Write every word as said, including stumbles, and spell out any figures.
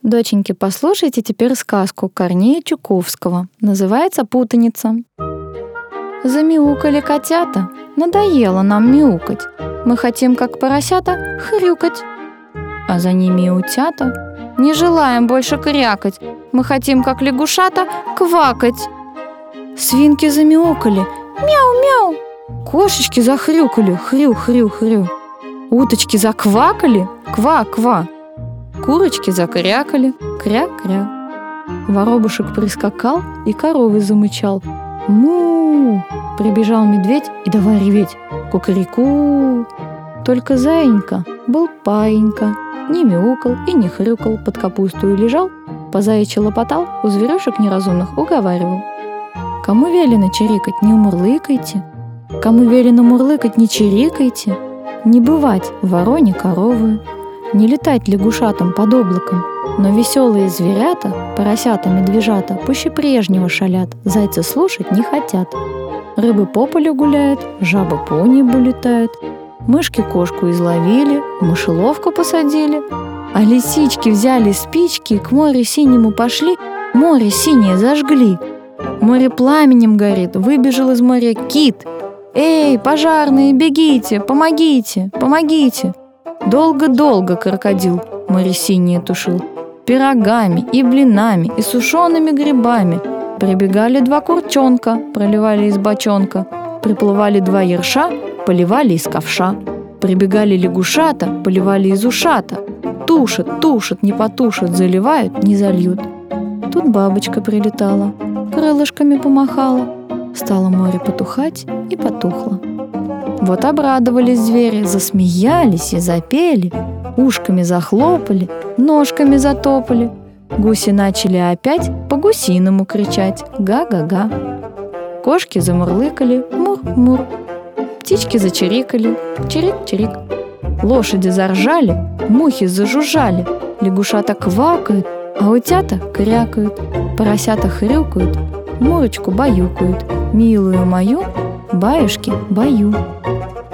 Доченьки, послушайте теперь сказку Корнея Чуковского. Называется «Путаница». Замяукали котята, надоело нам мяукать. Мы хотим, как поросята, хрюкать. А за ними и утята. Не желаем больше крякать. Мы хотим, как лягушата, квакать. Свинки замяукали, мяу-мяу. Кошечки захрюкали, хрю-хрю-хрю. Уточки заквакали, ква-ква. Курочки закрякали, кря-кря. Воробушек прискакал и коровы замычал. Му! Прибежал медведь и давай реветь. Кукареку! Только заинька был паинька. Не мяукал и не хрюкал, под капусту лежал, по заячьи лопотал, у зверюшек неразумных уговаривал. Кому велено чирикать, не мурлыкайте. Кому велено мурлыкать, не чирикайте. Не бывать вороне коровы. Не летать лягушатам под облаком, но веселые зверята, поросята, медвежата, пуще прежнего шалят, зайцы слушать не хотят. Рыбы по полю гуляют, жабы по небу летают, мышки кошку изловили, в мышеловку посадили, а лисички взяли спички, к морю синему пошли, море синее зажгли. Море пламенем горит, выбежал из моря кит. Эй, пожарные, бегите, помогите, помогите! Долго-долго крокодил море синее тушил. Пирогами и блинами, и сушеными грибами. Прибегали два курчонка, проливали из бочонка. Приплывали два ерша, поливали из ковша. Прибегали лягушата, поливали из ушата. Тушат, тушат, не потушат, заливают, не зальют. Тут бабочка прилетала, крылышками помахала. Стало море потухать и потухло. Вот обрадовались звери, засмеялись и запели, ушками захлопали, ножками затопали. Гуси начали опять по-гусиному кричать «га-га-га». Кошки замурлыкали «мур-мур». Птички зачирикали «чирик-чирик». Лошади заржали, мухи зажужжали, лягушата квакают, а утята крякают, поросята хрюкают, мурочку баюкают, милую мою баюшки баю.